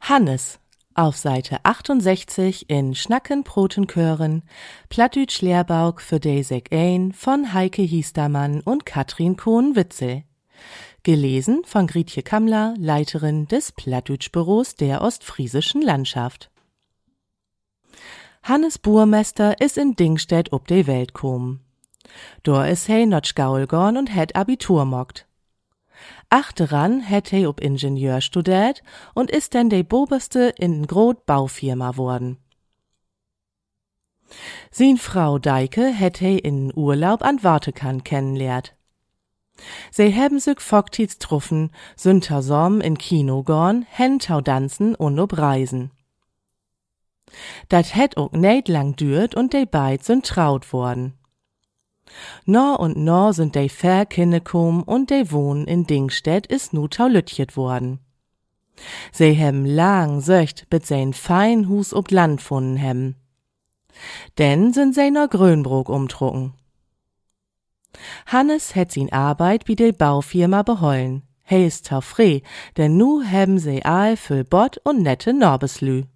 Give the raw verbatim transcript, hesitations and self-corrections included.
Hannes auf Seite achtundsechzig in Schnacken-Protenkören, Plattdütsch Lehrbauk für Desek ein von Heike Hiestermann und Katrin Kohn-Witzel. Gelesen von Grietje Kammler, Leiterin des Plattdütsch-Büros der Ostfriesischen Landschaft. Hannes Burmester is in Dingstedt ob de Welt kom. Dor is he not Gaul gorn und het Abitur mockt. Achteran het he ob Ingenieur studiert und is denn de boberste in n grot Baufirma worden. Sin Frau Deike het he in Urlaub an Wartekan kennenlehrt. Se hebben sich fogtits truffen, sünter Som in Kino gorn, hen tau dansen und ob Reisen. Dat het ook net lang dürt und de beid sind traut worden. No und no sind de fair Kinder kom und de wohnen in Dingstedt is nu tau lütjet worden. Se hebben lang söcht, bis se ein fein Hus ob Land funden hebben. Denn sind se no Grönbrook umtrucken. Hannes het sin Arbeit bi de Baufirma behollen. He is tau frei, denn nu hebben se all füll Bott und nette Norbeslü.